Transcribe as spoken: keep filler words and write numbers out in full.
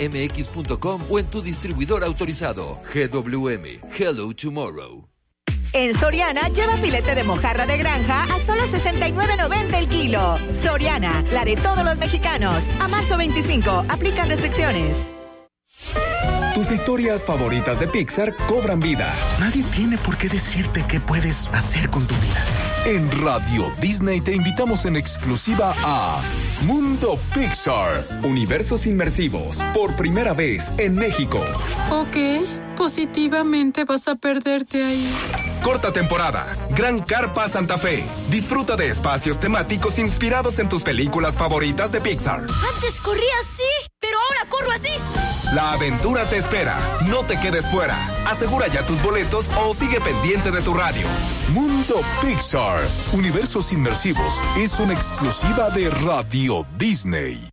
m x punto com o en tu distribuidor autorizado. G W M, Hello Tomorrow. En Soriana, lleva filete de mojarra de granja a solo sesenta y nueve noventa el kilo. Soriana, la de todos los mexicanos. A marzo veinticinco, aplican restricciones. Tus historias favoritas de Pixar cobran vida. Nadie tiene por qué decirte qué puedes hacer con tu vida. En Radio Disney te invitamos en exclusiva a Mundo Pixar. Universos inmersivos, por primera vez en México. Ok, positivamente vas a perderte ahí. Corta temporada, Gran Carpa Santa Fe. Disfruta de espacios temáticos inspirados en tus películas favoritas de Pixar. Antes corría así, pero ahora corro así. La aventura te espera. No te quedes fuera. Asegura ya tus boletos o sigue pendiente de tu radio. Mundo Pixar. Universos inmersivos es una exclusiva de Radio Disney.